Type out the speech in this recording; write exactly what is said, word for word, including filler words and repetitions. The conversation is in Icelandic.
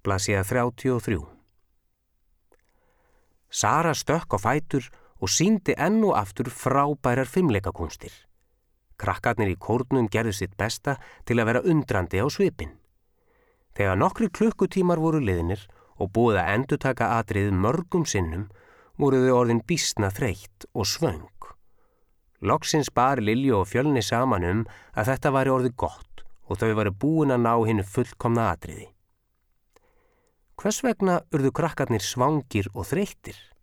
Blaðsíða þrjátíu og þrjú. Sara stökk á fætur og sýndi enn og aftur frábærar fimleikakúnstir. Krakkarnir í kórnum gerðu sitt besta til að vera undrandi á svipinn. Þegar nokkrir klukkutímar voru liðnir og búið að endurtaka atriðið mörgum sinnum, voru þau orðin býsna þreytt og svöng. Loksins bar Lilju og Fjölni saman um að þetta væri orðið gott og þau væri búin að ná hinu fullkomna atriði. Hvers vegna urðu krakkarnir svangir og þreyttir?